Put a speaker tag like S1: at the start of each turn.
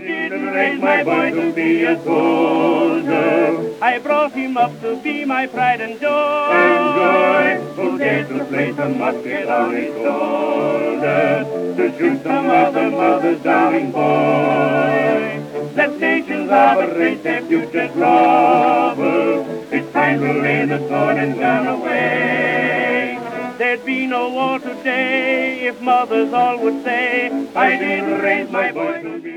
S1: didn't raise my boy to be a soldier. I brought him up to be my pride and joy. Who dared to place a musket on his shoulder to shoot some other mother's darling boy? Let nations operate their future trouble. It's time to lay the sword and gun away. There'd be no war today if mothers all would say, I didn't raise my boy to be